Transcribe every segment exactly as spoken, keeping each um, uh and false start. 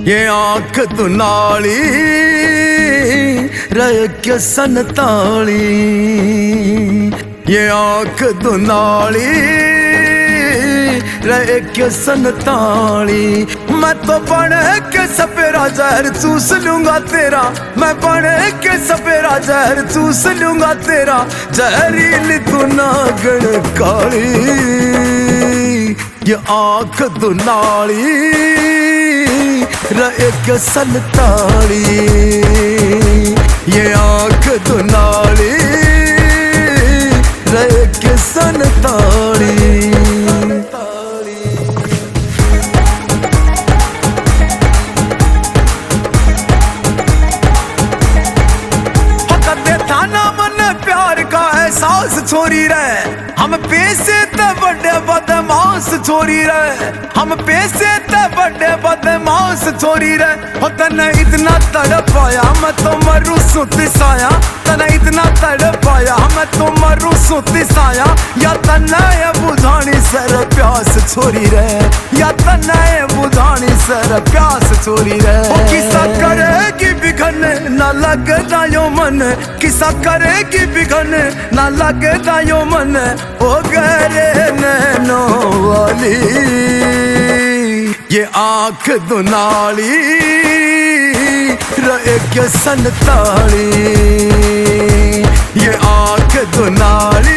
ये आंख दुनाली रह के सनताली, ये आंख दुनाली रह के सनताली। मैं तो बन के सपेरा जहर चूस लूंगा तेरा, मैं बन के सपेरा जहर चूस लूंगा तेरा, जहरीली तू नागण काली। ये आंख दुनाली रह के सनताली, ये आंख दुनाली रह के सनताली। एहसास छोरी रहे हम पैसे ते बड़े बदमाश छोरी रहे, हम पैसे ते बड़े बदमाश छोरी रहे। हो तने इतना तड़पाया मैं तो मरू सुती साया, तने इतना तड़पाया मैं तो मरू सुती साया। या तने ये बुझानी सर प्यास छोरी रहे, या तने ये बुझानी सर प्यास छोरी रहे। ओ किसा करेगी बिघने ना लगदा यो मन, किसा करेगी बिघने ना लगदा यो मन। ओ गरे नैनो वाली ये आंख दुनाली रह के सनताली, ये आंख दुनाली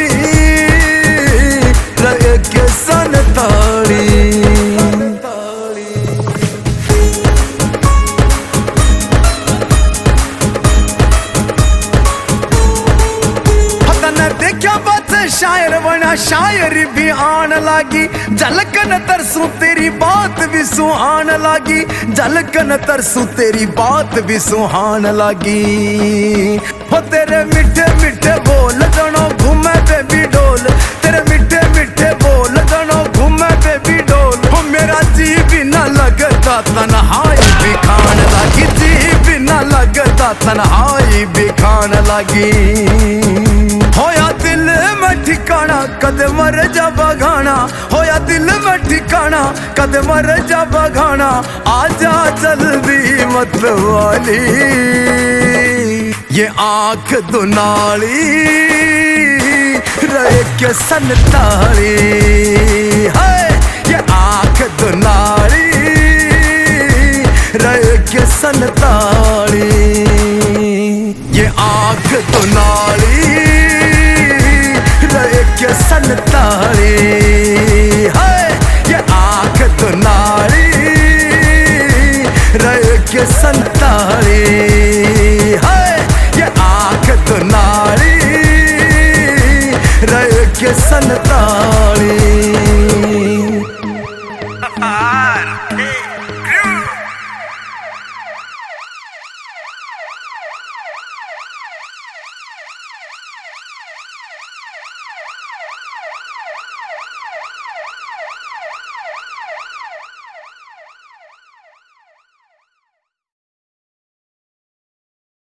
रह के सनताली। शायर बना शायरी भी आन लागी, झलकन तरसू तेरी बात भी सुहान लागी, झलकन तरसू तेरी बात भी सुहान लागी। हो तेरे मिठे मिठे बोल जनो घूमे बेबी डोल, तेरे मिठे मिठे बोल जनो घूमे बेबी डोल। हो मेरा जी भी ना लगता तन्हाई भी खान लागी, जी भी ना लगता तन्हाई भी खान लागी। होया दिल में ठिकाना कद मर जा बगाना, होया दिल में ठिकाना कद मर जा बगाना। आजा जल्दी मत वाली ये आंख दुनाली रह के सनताली, है ये आंख दुनाली रह के सनताली, ये आंख दुनाली के सनताली, है ये आंख दुनाली रह के सनताली, है ये आंख दुनाली रह के सनताली।